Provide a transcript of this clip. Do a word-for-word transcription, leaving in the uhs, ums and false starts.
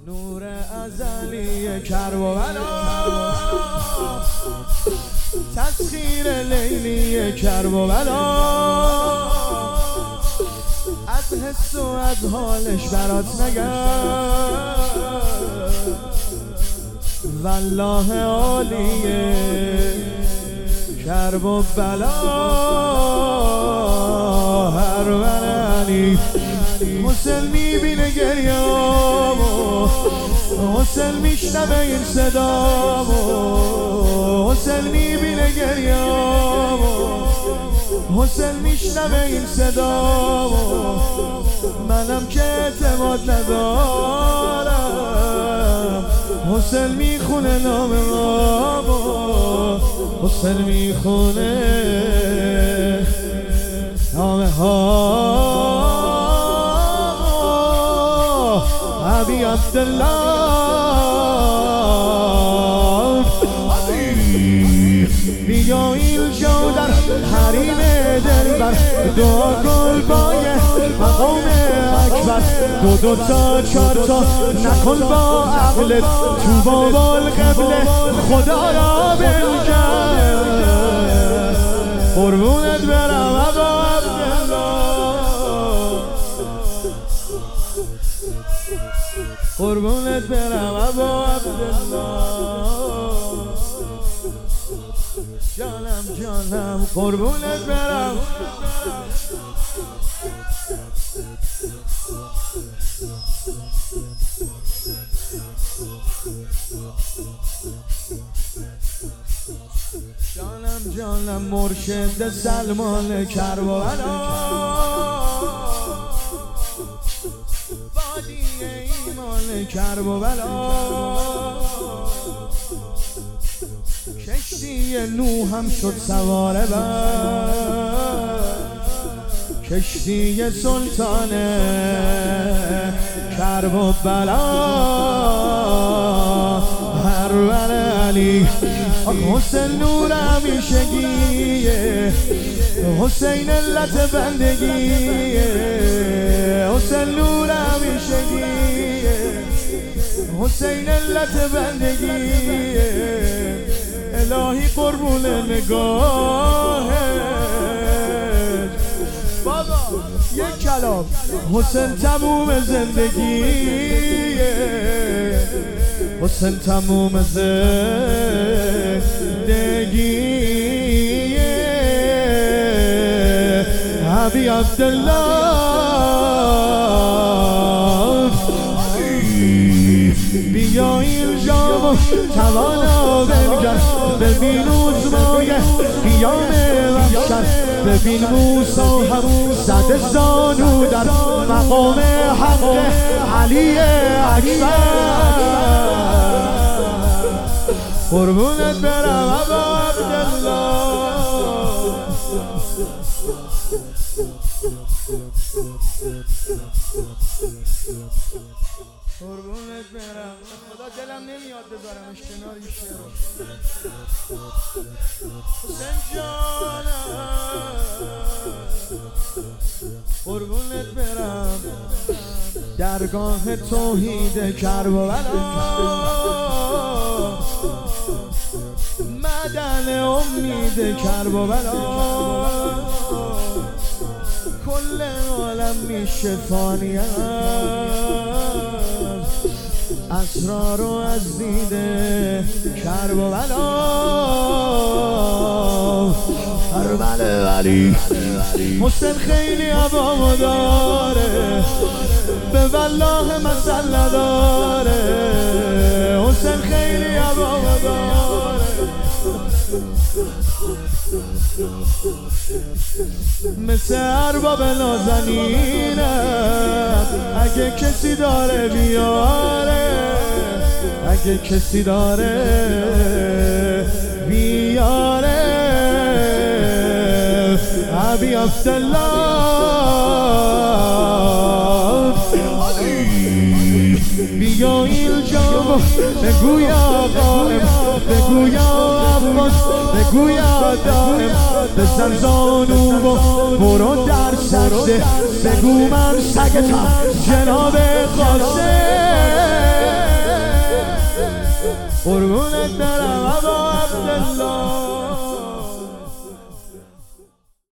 نور ازلی کرب و بلا، تسخیر لیلی کرب و بلا، از حس و از حالش برات نگم والله عالیه کرب و بلا. هر ورانی حسین میبینه گریامو، حسین میشنوه این صدامو، حسین میبینه گریامو، حسین میشنوه این صدامو. منم که اعتماد ندارم، حسین میخونه نام مامو، حسین میخونه نام ها ابی عبدالله. بیا اینجا در حریم دلبر، دعا کن بایه مقام اکبر، دو دو تا چار تا نکن با عقلت، تو بابا القبله خدا را بنگر. قربونت برم ابا عبدالله، قربونت برم ابا عبدالله، جانم جانم قربونت برم. جانم جانم مرشد سلمان کرب و بلا، وادی ایمان کرب و بلا، کشتی نوح هم شد سواره بر، کشتی سلطان کرب و بلا. هر ور علی حسین نور همیشگیه، حسین علت بندگیه، حسین نور همیشگیه، حسین علت بندگیه. الهی قربون نگاهت بابا یک کلام، حسین تموم زندگیه، حسین تموم زندگیه. ابی عبدالله بیا اینجا توانا بنگر، ببین اوزمای قیام وحشت، ببین موسی هم صد زانو در مقام حق علی اکبر. قربونت برم ابا عبدالله، قربونت برم. خدا دلم نمیاد بذارمش کنار این شعر. حسین جانم قربونت برم، درگاه توحید کرب و بلا، مدن امید کرب و بلا. کل عالم میشه فانی اسرار و از دیده کرب و بلا. هر بله ولی حسین خیلی عبامو داره، به والله مسئله داره، حسین خیلی عبامو داره. مثل ارباب نازنینه، اگه کسی داره بیاره، اگه کسی داره بیاره. ابی عبدالله بیا اینجا بگو یا قائم، بگو یا عباس، بگو یا دائم، بزن زانو و برو در سجده، بگو من سگتم جناب قاسم. قربونت برم ابا عبدالله.